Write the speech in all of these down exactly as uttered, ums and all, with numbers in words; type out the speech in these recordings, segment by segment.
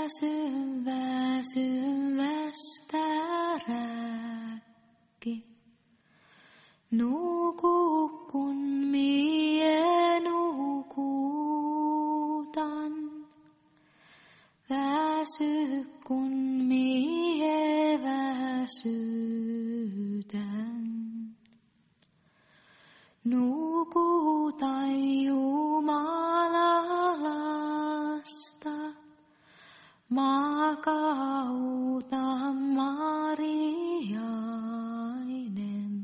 Väsyn, väsyn västäräkki. Nuku kun mie nukutan. Väsy kun mie väsytän. Nukutai Jumalalasta. Makauta Mariainen,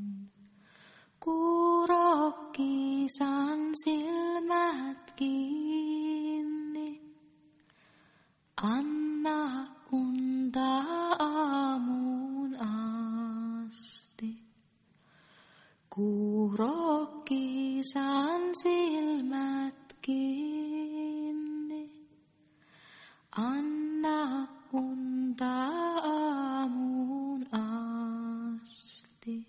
kurokkisan silmät kiinni. Anna unta aamuun asti, kurokkisan silmät kiinni. Anna unta aamuun asti.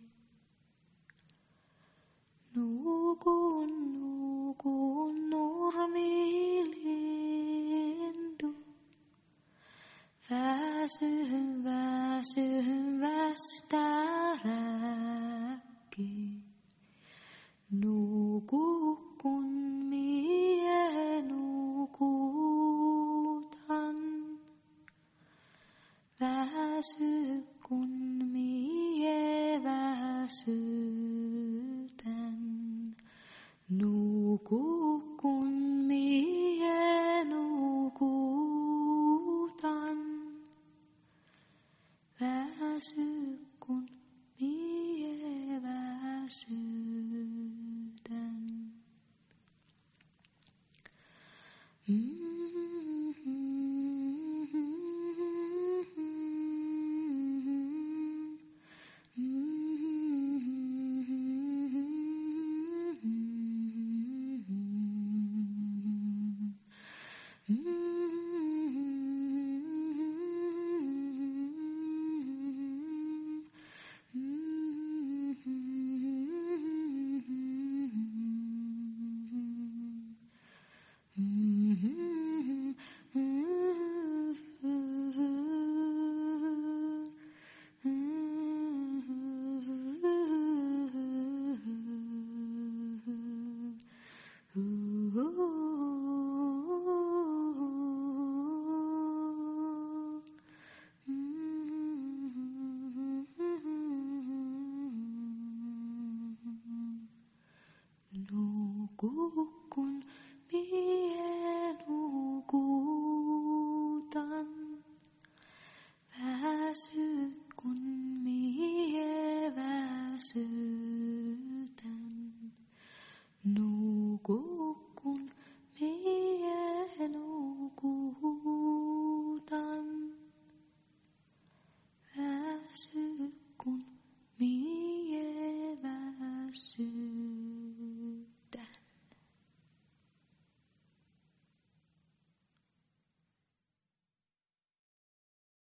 Nukun, nukun nurmilindu. Väsyn, väsyn västäräkki. Nuku kun mie nukutan. Väsy kun mie väsytän. Nuku kun mie nukutan. Väsy kun mie väsytän. Mm. Nuku kun mie